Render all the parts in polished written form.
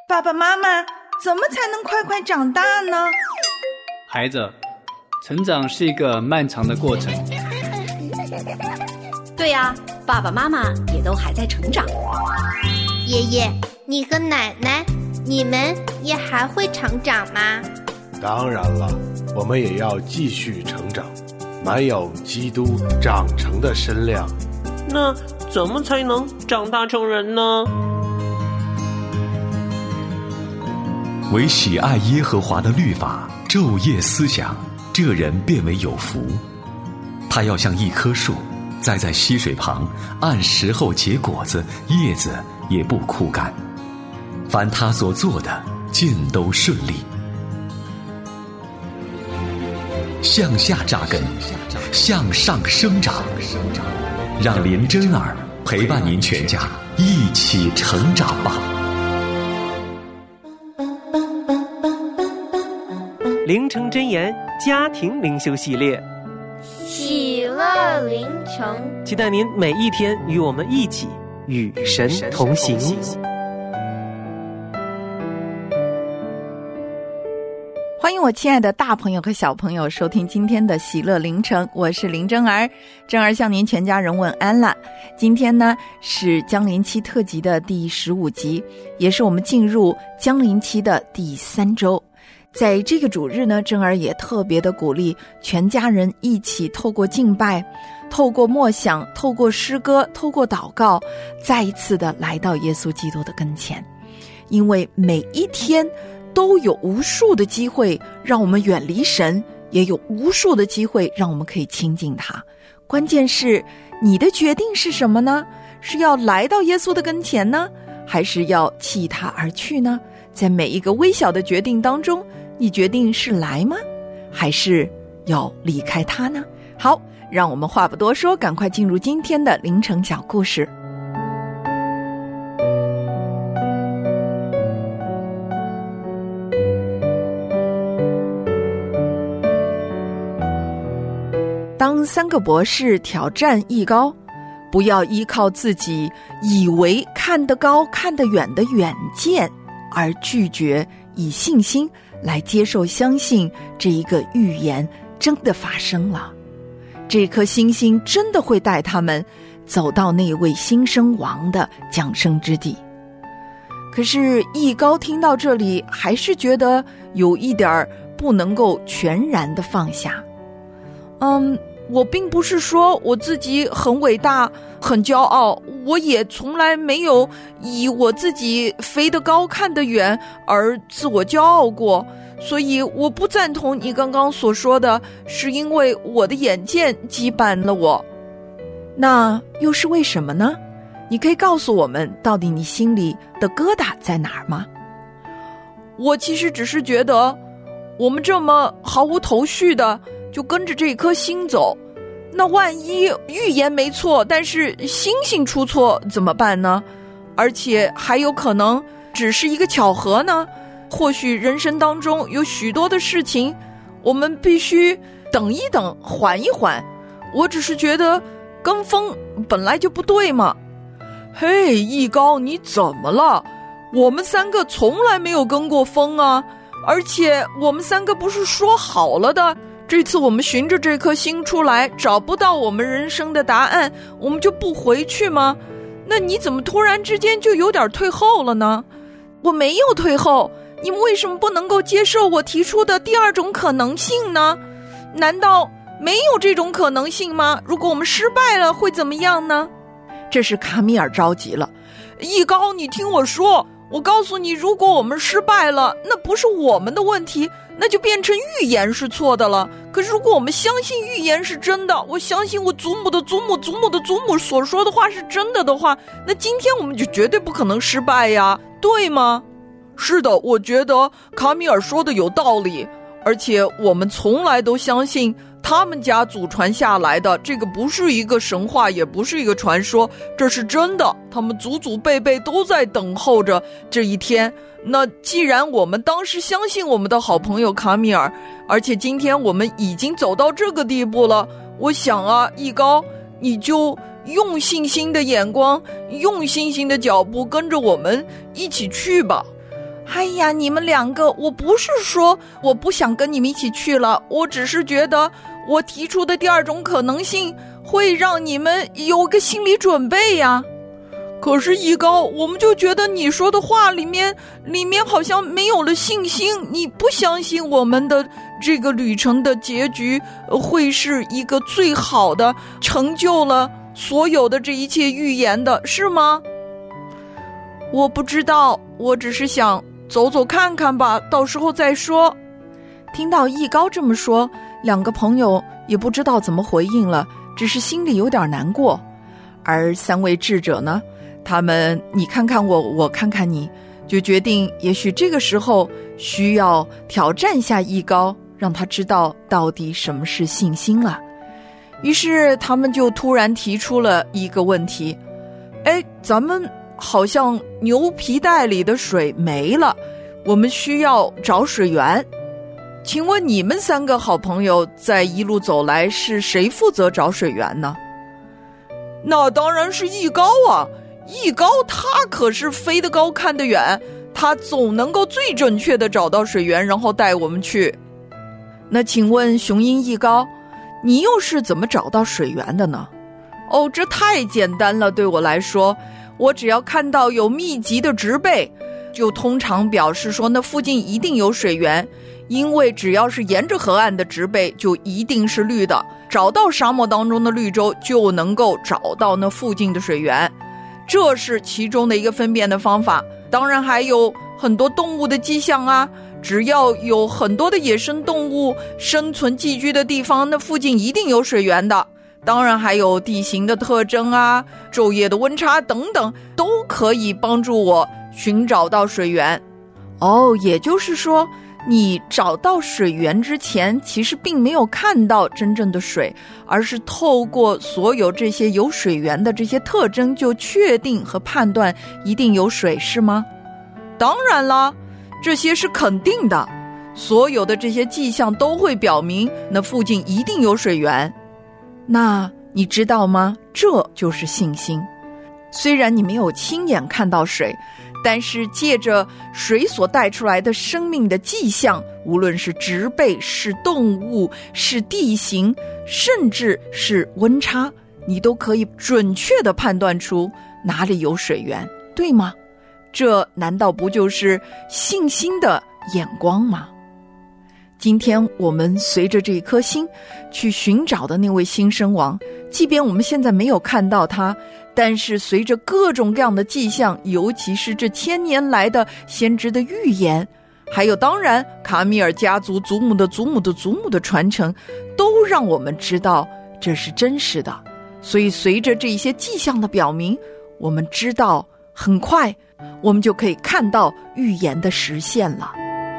爸爸妈妈，怎么才能快快长大呢？ 孩子，成长是一个漫长的过程。 对呀，爸爸妈妈也都还在成长。 爷爷，你和奶奶，你们也还会成长吗？ 当然了，我们也要继续成长，满有基督长成的身量。 那怎么才能长大成人呢？ 唯喜爱耶和华的律法，昼夜思想，这人便为有福。他要像一棵树，栽在溪水旁，按时候结果子，叶子也不枯干。凡他所做的，尽都顺利。向下扎根，向上生长，让林真儿陪伴您全家一起成长吧。 灵城真言家庭灵修系列， 喜乐灵城， 期待您每一天与我们一起与神同行。 欢迎我亲爱的大朋友和小朋友收听今天的喜乐灵城，我是林真儿。真儿向您全家人问安了。今天呢是降临期特辑的第15集，也是我们进入降临期的第3周。在这个主日呢，真儿也特别的鼓励全家人一起透过敬拜，透过默想，透过诗歌，透过祷告，再一次的来到耶稣基督的跟前。因为每一天都有无数的机会让我们远离神，也有无数的机会让我们可以亲近他。关键是你的决定是什么呢？是要来到耶稣的跟前呢，还是要弃他而去呢？在每一个微小的决定当中，你决定是来吗？还是要离开他呢？好，让我们话不多说，赶快进入今天的灵城小故事。当3个博士挑战艺高，不要依靠自己以为看得高看得远的远见，而拒绝以信心来接受相信这一个预言真的发生了。这颗星星真的会带他们走到那位新生王的降生之地。可是艺高听到这里还是觉得有一点不能够全然的放下。我并不是说我自己很伟大很骄傲，我也从来没有以我自己飞得高看得远而自我骄傲过，所以我不赞同你刚刚所说的是因为我的眼见羁绊了我。那又是为什么呢？你可以告诉我们到底你心里的疙瘩在哪儿吗？我其实只是觉得我们这么毫无头绪的就跟着这颗星走，那万一预言没错，但是星星出错怎么办呢？而且还有可能只是一个巧合呢。或许人生当中有许多的事情我们必须等一等，缓一缓。我只是觉得跟风本来就不对嘛。嘿，艺高，你怎么了？我们3个从来没有跟过风啊，而且我们3个不是说好了的，这次我们循着这颗星出来，找不到我们人生的答案，我们就不回去吗？那你怎么突然之间就有点退后了呢？我没有退后，你们为什么不能够接受我提出的第2种可能性呢？难道没有这种可能性吗？如果我们失败了会怎么样呢？这是卡米尔着急了。艺高，你听我说，我告诉你，如果我们失败了，那不是我们的问题，那就变成预言是错的了。可是如果我们相信预言是真的，我相信我祖母的祖母祖母的祖母所说的话是真的的话，那今天我们就绝对不可能失败呀，对吗？是的，我觉得卡米尔说的有道理，而且我们从来都相信他们家祖传下来的这个不是一个神话，也不是一个传说，这是真的，他们祖祖辈辈都在等候着这一天。那既然我们当时相信我们的好朋友卡米尔，而且今天我们已经走到这个地步了，我想啊，艺高，你就用信心的眼光，用信心的脚步跟着我们一起去吧。 哎呀，你们两个，我不是说我不想跟你们一起去了，我只是觉得我提出的第二种可能性会让你们有个心理准备呀。可是一高，我们就觉得你说的话里面好像没有了信心，你不相信我们的这个旅程的结局会是一个最好的，成就了所有的这一切预言的，是吗？我不知道，我只是想走走看看吧，到时候再说。听到一高这么说，两个朋友也不知道怎么回应了，只是心里有点难过。而三位智者呢，他们你看看我，我看看你，就决定也许这个时候需要挑战一下一高，让他知道到底什么是信心了。于是他们就突然提出了一个问题，咱们好像牛皮袋里的水没了，我们需要找水源。请问你们三个好朋友在一路走来，是谁负责找水源呢？那当然是一高啊，一高他可是飞得高看得远，他总能够最准确地找到水源，然后带我们去。那请问雄鹰一高，你又是怎么找到水源的呢？这太简单了，对我来说，我只要看到有密集的植被，就通常表示说那附近一定有水源，因为只要是沿着河岸的植被就一定是绿的，找到沙漠当中的绿洲就能够找到那附近的水源，这是其中的一个分辨的方法。当然还有很多动物的迹象啊，只要有很多的野生动物生存寄居的地方，那附近一定有水源的。当然还有地形的特征啊，昼夜的温差等等，都可以帮助我寻找到水源。也就是说你找到水源之前其实并没有看到真正的水，而是透过所有这些有水源的这些特征就确定和判断一定有水，是吗？当然啦，这些是肯定的，所有的这些迹象都会表明那附近一定有水源。那你知道吗？这就是信心。虽然你没有亲眼看到水，但是借着水所带出来的生命的迹象，无论是植被，是动物，是地形，甚至是温差，你都可以准确地判断出哪里有水源，对吗？这难道不就是信心的眼光吗？今天我们随着这颗星去寻找的那位新生王，即便我们现在没有看到他，但是随着各种各样的迹象，尤其是这1000年来的先知的预言，还有当然卡米尔家族祖母的祖母的祖母的传承，都让我们知道这是真实的。所以随着这些迹象的表明，我们知道很快我们就可以看到预言的实现了。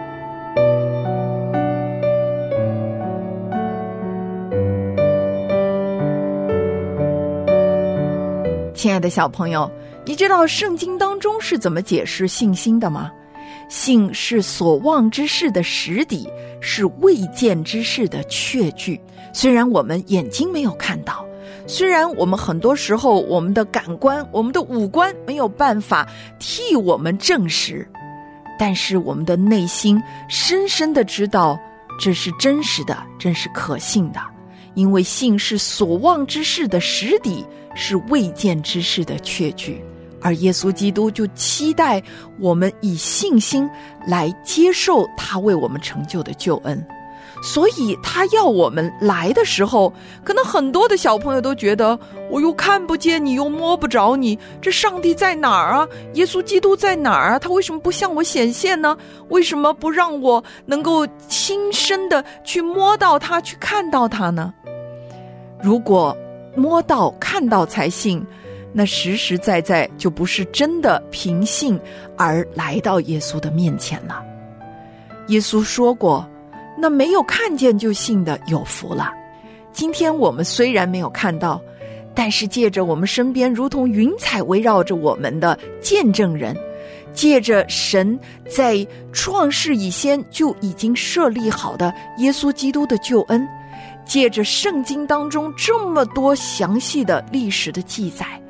亲爱的小朋友，你知道圣经当中是怎么解释信心的吗？信是所望之事的实底，是未见之事的确据。虽然我们眼睛没有看到，虽然我们很多时候我们的感官，我们的五官没有办法替我们证实，但是我们的内心深深地知道这是真实的，真是可信的。因为信是所望之事的实底，是未见之事的确据。而耶稣基督就期待我们以信心来接受他为我们成就的救恩。所以他要我们来的时候，可能很多的小朋友都觉得，我又看不见你，又摸不着你，这上帝在哪儿啊？耶稣基督在哪儿啊？他为什么不向我显现呢？为什么不让我能够亲身的去摸到他，去看到他呢？如果摸到看到才信，那实实在在就不是真的凭信而来到耶稣的面前了。耶稣说过，那没有看见就信的有福了。今天我们虽然没有看到，但是借着我们身边如同云彩围绕着我们的见证人，借着神在创世以前就已经设立好的耶稣基督的救恩，借着圣经当中这么多详细的历史的记载，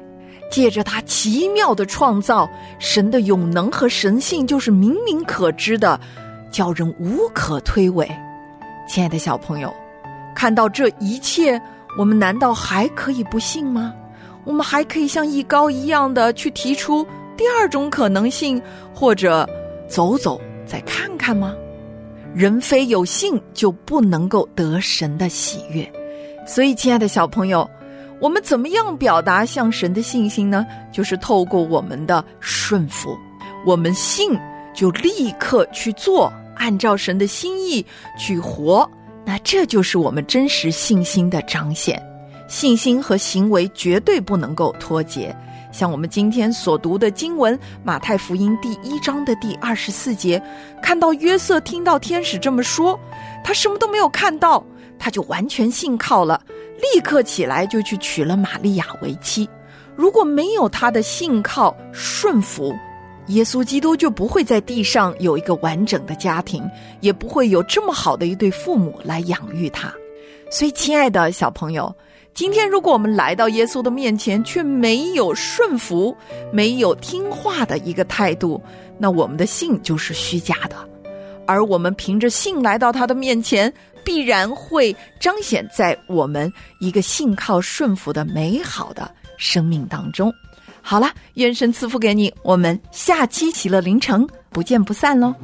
借着他奇妙的创造，神的永能和神性就是明明可知的，叫人无可推诿。亲爱的小朋友，看到这一切，我们难道还可以不信吗？我们还可以像艺高一样的去提出第二种可能性，或者走走再看看吗？人非有信就不能够得神的喜悦。所以亲爱的小朋友，我们怎么样表达向神的信心呢？就是透过我们的顺服，我们信就立刻去做，按照神的心意去活，那这就是我们真实信心的彰显。信心和行为绝对不能够脱节。像我们今天所读的经文，马太福音第1章的第24节，看到约瑟听到天使这么说，他什么都没有看到，他就完全信靠了，立刻起来就去娶了玛利亚为妻。如果没有他的信靠顺服，耶稣基督就不会在地上有一个完整的家庭，也不会有这么好的一对父母来养育他。所以亲爱的小朋友，今天如果我们来到耶稣的面前，却没有顺服，没有听话的一个态度，那我们的信就是虚假的。而我们凭着信来到他的面前，必然会彰显在我们一个信靠顺服的美好的生命当中。好了，愿神赐福给你，我们下期喜乐临城不见不散咯。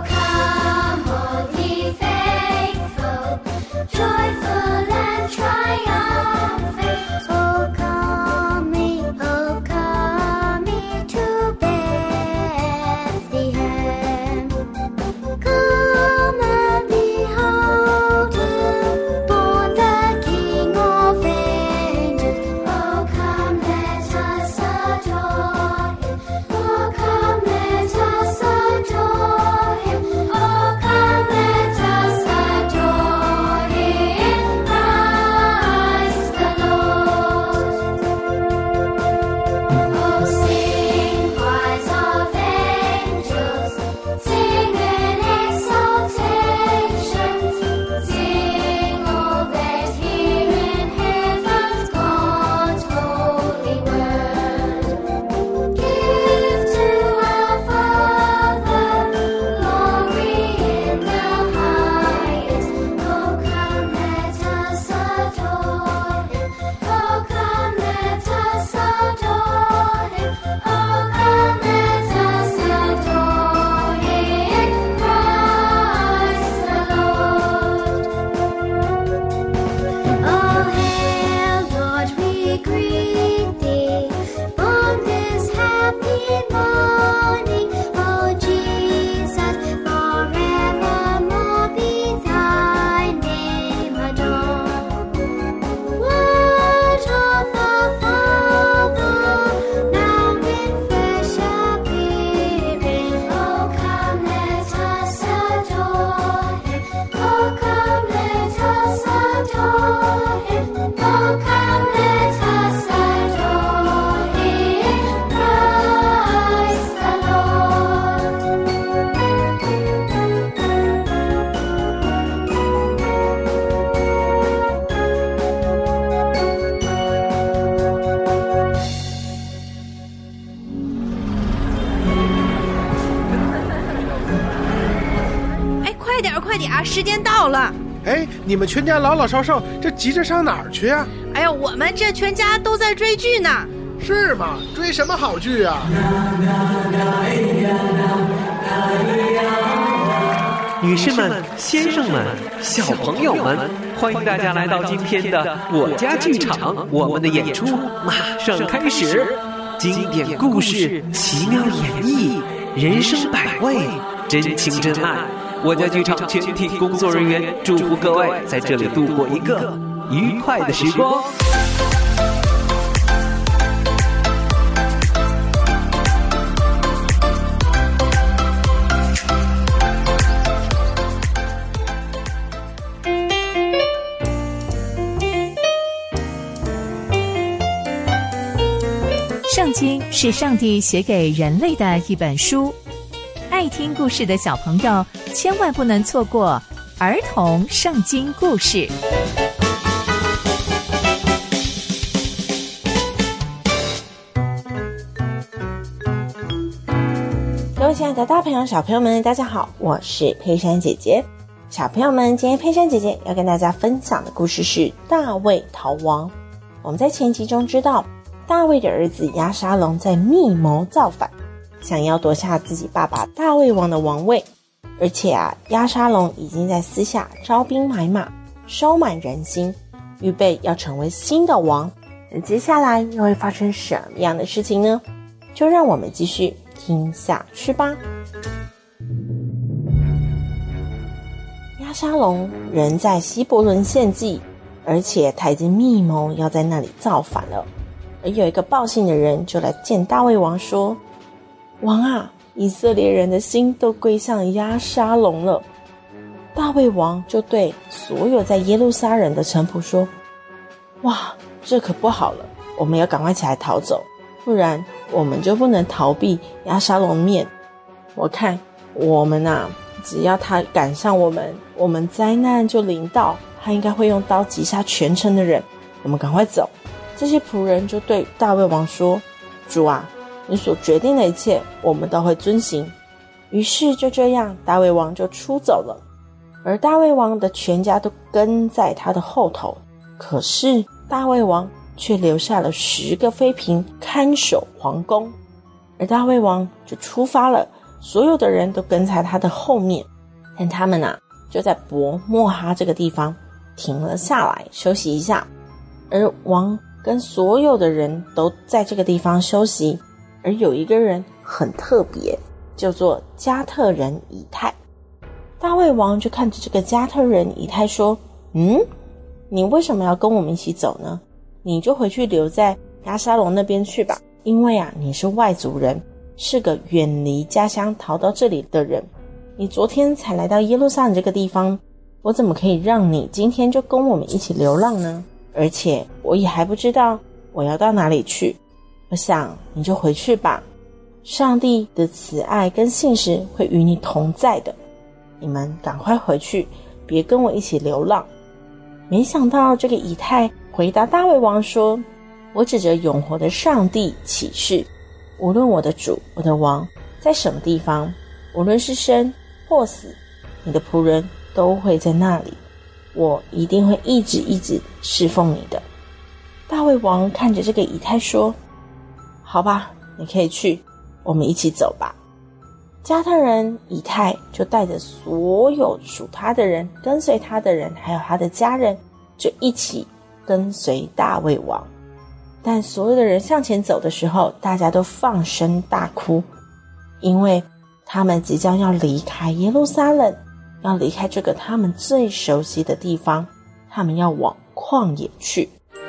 时间到了。 哎，你们全家老老少少这急着上哪儿去啊？ 哎呀，我们这全家都在追剧呢。 是吗？追什么好剧啊？ 女士们、先生们、小朋友们，欢迎大家来到今天的我家剧场，我们的演出马上开始。经典故事，奇妙演绎，人生百味，真情真爱。我家剧场全体工作人员祝福各位在这里度过一个愉快的时光。 圣经是上帝写给人类的一本书，爱听故事的小朋友千万不能错过儿童圣经故事。 Hello， 亲爱的大朋友、小朋友们，大家好，我是佩珊姐姐。小朋友们，今天佩珊姐姐要跟大家分享的故事是大卫逃亡。我们在前集中知道，大卫的儿子押沙龙在密谋造反，想要夺下自己爸爸大卫王的王位。而且押沙龙已经在私下招兵买马，收买人心，预备要成为新的王。而接下来又会发生什么样的事情呢？就让我们继续听下去吧。押沙龙人在希伯伦献祭，而且他已经密谋要在那里造反了。而有一个报信的人就来见大卫王说，王啊，以色列人的心都归向押沙龙了。大卫王就对所有在耶路撒冷的臣仆说，哇，这可不好了，我们要赶快起来逃走，不然我们就不能逃避押沙龙面。我看我们只要他赶上我们灾难就临到，他应该会用刀击杀全城的人，我们赶快走。这些仆人就对大卫王说，主啊，你所决定的一切我们都会遵行。于是就这样，大卫王就出走了，而大卫王的全家都跟在他的后头。可是大卫王却留下了10个妃嫔看守皇宫，而大卫王就出发了，所有的人都跟在他的后面。但他们就在伯墨哈这个地方停了下来休息一下，而王跟所有的人都在这个地方休息。而有一个人很特别，叫做加特人以太。大卫王就看着这个加特人以太说，你为什么要跟我们一起走呢？你就回去留在押沙龙那边去吧，因为你是外族人，是个远离家乡逃到这里的人。你昨天才来到耶路撒冷这个地方，我怎么可以让你今天就跟我们一起流浪呢？而且我也还不知道我要到哪里去，我想你就回去吧，上帝的慈爱跟信实会与你同在的，你们赶快回去，别跟我一起流浪。没想到这个以太回答大卫王说，我指着永活的上帝起誓，无论我的主我的王在什么地方，无论是生或死，你的仆人都会在那里，我一定会一直侍奉你的。大卫王看着这个以太说，好吧，你可以去，我们一起走吧。加特人以太就带着所有属他的人，跟随他的人，还有他的家人，就一起跟随大卫王。但所有的人向前走的时候，大家都放声大哭，因为他们即将要离开耶路撒冷，要离开这个他们最熟悉的地方，他们要往旷野去。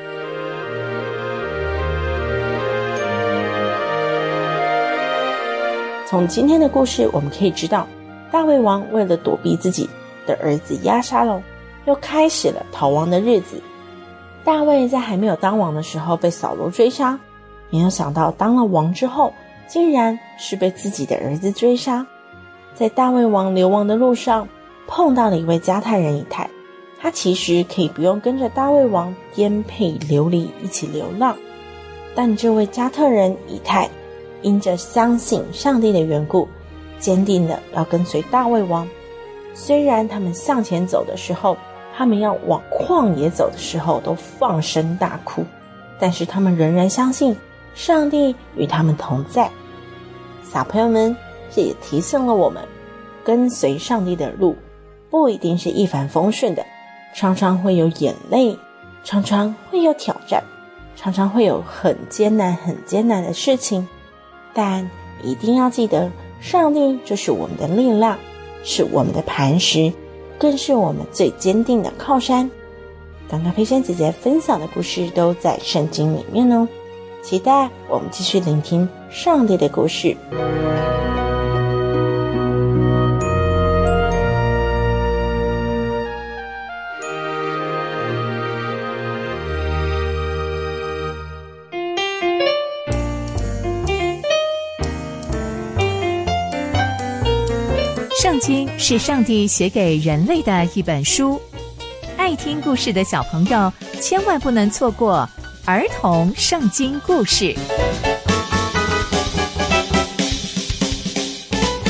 从今天的故事我们可以知道，大卫王为了躲避自己的儿子押沙龙，又开始了逃亡的日子。大卫在还没有当王的时候被扫罗追杀，没有想到当了王之后，竟然是被自己的儿子追杀。在大卫王流亡的路上，碰到了一位加特人以太，他其实可以不用跟着大卫王颠沛流离一起流浪，但这位加特人以太因着相信上帝的缘故，坚定的要跟随大卫王。虽然他们向前走的时候，他们要往旷野走的时候都放声大哭，但是他们仍然相信上帝与他们同在。小朋友们，这也提醒了我们，跟随上帝的路不一定是一帆风顺的，常常会有眼泪，常常会有挑战，常常会有很艰难的事情，但一定要记得，上帝就是我们的力量，是我们的磐石，更是我们最坚定的靠山。刚刚佩珊姐姐分享的故事都在圣经里面哦，期待我们继续聆听上帝的故事。 圣经是上帝写给人类的一本书，爱听故事的小朋友千万不能错过儿童圣经故事。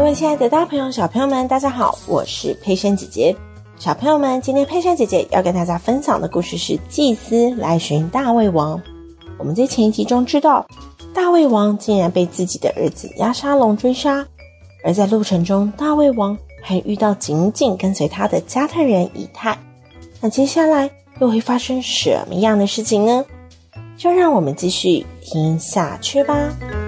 各位亲爱的大朋友小朋友们，大家好，我是佩珊姐姐。小朋友们，今天佩珊姐姐要跟大家分享的故事是祭司来寻大卫王。我们在前一集中知道，大卫王竟然被自己的儿子押沙龙追杀，而在路程中，大卫王还遇到紧紧跟随他的加特人以太。那接下来又会发生什么样的事情呢？就让我们继续听下去吧。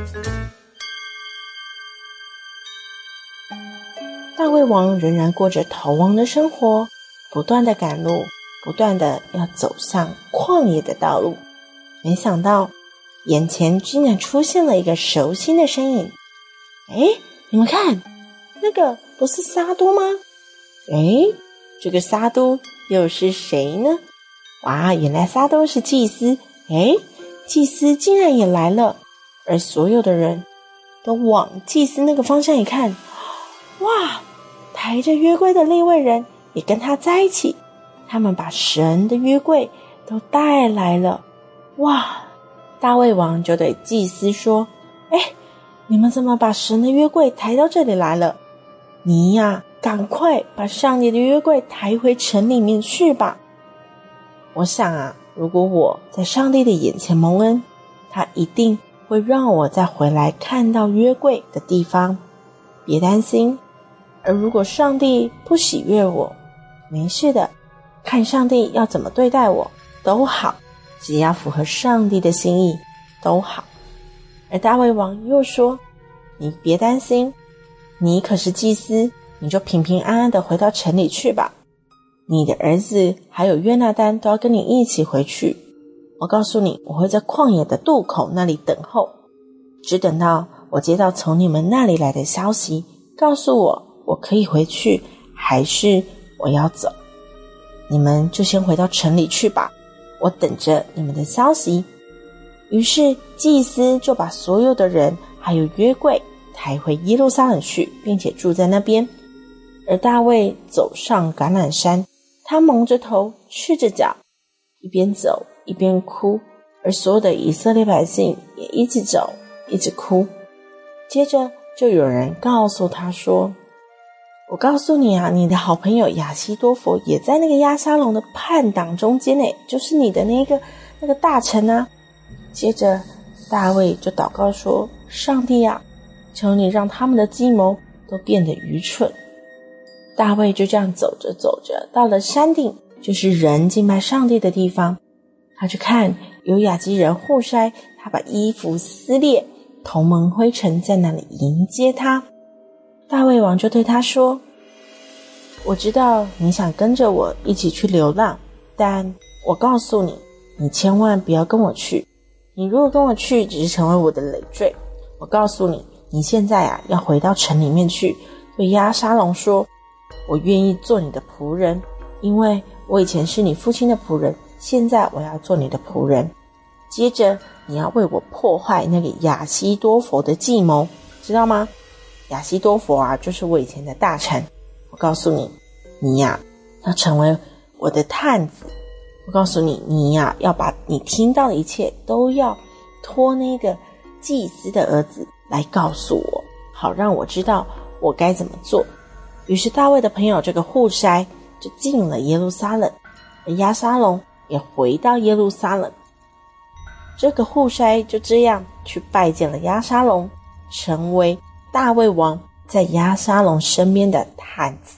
大卫王仍然过着逃亡的生活，不断的赶路，不断的要走上旷野的道路。没想到眼前竟然出现了一个熟悉的身影。你们看，那个不是撒都吗？这个撒都又是谁呢？哇，原来撒都是祭司。祭司竟然也来了，而所有的人都往祭司那个方向一看，哇，抬着约柜的利未人也跟他在一起，他们把神的约柜都带来了。哇，大卫王就对祭司说，你们怎么把神的约柜抬到这里来了？你呀，赶快把上帝的约柜抬回城里面去吧。我想啊，如果我在上帝的眼前蒙恩，他一定会让我再回来看到约柜的地方。别担心，而如果上帝不喜悦我，没事的，看上帝要怎么对待我都好，只要符合上帝的心意都好。而大卫王又说，你别担心，你可是祭司，你就平平安安的回到城里去吧。你的儿子还有约拿单都要跟你一起回去。我告诉你，我会在旷野的渡口那里等候，只等到我接到从你们那里来的消息，告诉我可以回去还是我要走。你们就先回到城里去吧，我等着你们的消息。于是祭司就把所有的人还有约柜抬回耶路撒冷去，并且住在那边。而大卫走上橄榄山，他蒙着头，赤着脚，一边走一边哭，而所有的以色列百姓也一直走一直哭。接着就有人告诉他说，我告诉你啊，你的好朋友亚希多弗也在那个押沙龙的叛党中间，就是你的那个大臣啊。接着大卫就祷告说，上帝啊，求你让他们的计谋都变得愚蠢。大卫就这样走着走着，到了山顶，就是人敬拜上帝的地方。他去看有亚基人户筛，他把衣服撕裂，头蒙灰尘，在那里迎接他。大卫王就对他说，我知道你想跟着我一起去流浪，但我告诉你，你千万不要跟我去。你如果跟我去，只是成为我的累赘。我告诉你，你现在啊，要回到城里面去，对押沙龙说，我愿意做你的仆人，因为我以前是你父亲的仆人，现在我要做你的仆人。接着你要为我破坏那个亚希多弗的计谋，知道吗？亚希多弗啊，就是我以前的大臣。我告诉你，你呀，要成为我的探子。我告诉你，你呀，要把你听到的一切都要托那个祭司的儿子来告诉我，好让我知道我该怎么做。于是大卫的朋友这个户筛就进了耶路撒冷，而押沙龙也回到耶路撒冷。这个户筛就这样去拜见了押沙龙，成为大卫王在押沙龙身边的探子。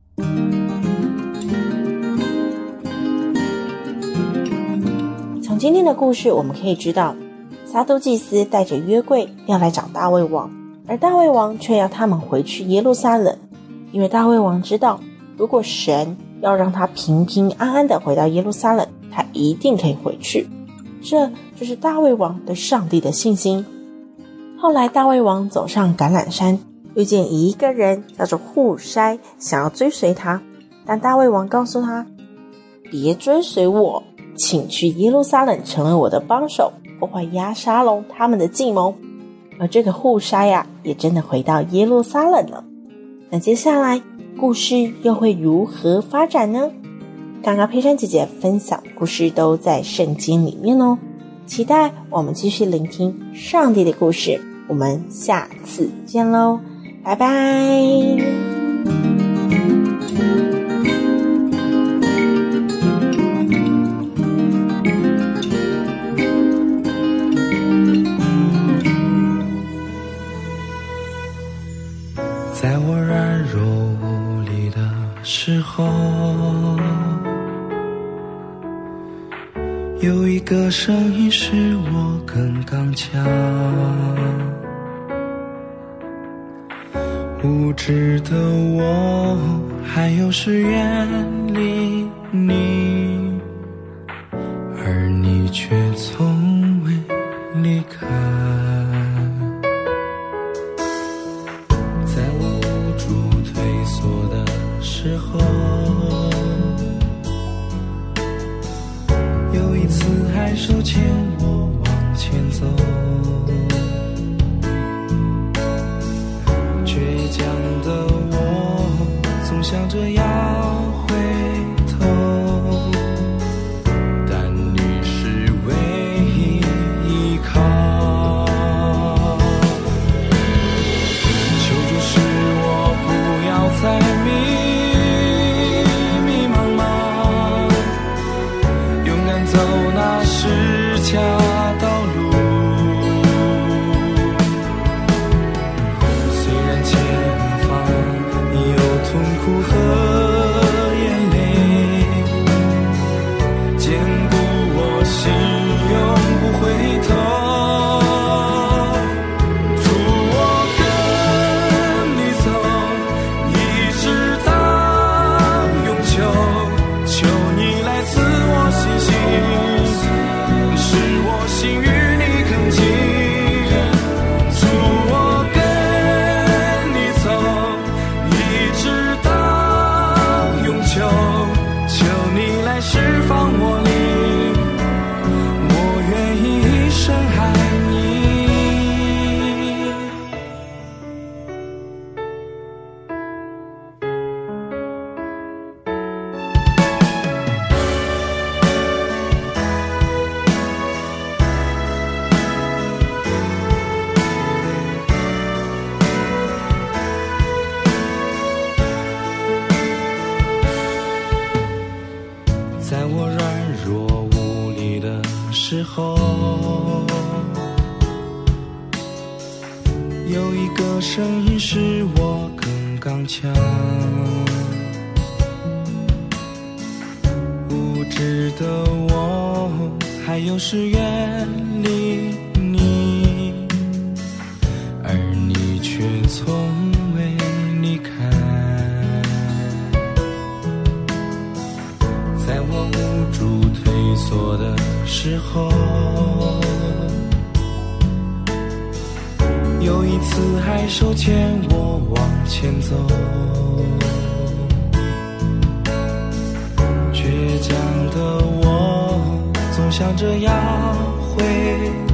从今天的故事我们可以知道，撒都祭司带着约柜要来找大卫王，而大卫王却要他们回去耶路撒冷，因为大卫王知道，如果神要让他平平安安的回到耶路撒冷，他一定可以回去。这就是大卫王对上帝的信心。后来大卫王走上橄榄山，遇见一个人叫做户筛，想要追随他，但大卫王告诉他，别追随我，请去耶路撒冷成为我的帮手，破坏押沙龙他们的计谋。而这个户筛呀，也真的回到耶路撒冷了。那接下来故事又会如何发展呢？刚刚佩珊姐姐分享故事都在圣经里面哦，期待我们继续聆听上帝的故事。我们下次见喽， 拜拜。 在我软弱无力的时候，有一个声音使我更刚强。无知的我还有时远离你，而你却从未离开。在我无助退缩的时候，有一次还手牵我往前走，倔强的我总想着要回头，但你是唯一依靠。求助使我不要再迷迷茫茫，勇敢走那石桥道路。虽然前方已有痛苦和眼泪，坚固我心永不回头。祝我跟你走，一直到永久。求你来赐我信心，使我心与你更近。祝我跟你走，一直到永久。求你来释放我灵，我愿意一生爱你。在我软弱无力的时候，有一个声音使我更刚强。无知的我还有时远离你，而你却从未离开。在我无助退缩的时候，有一次还手牵我往前走，倔强的我总想着要回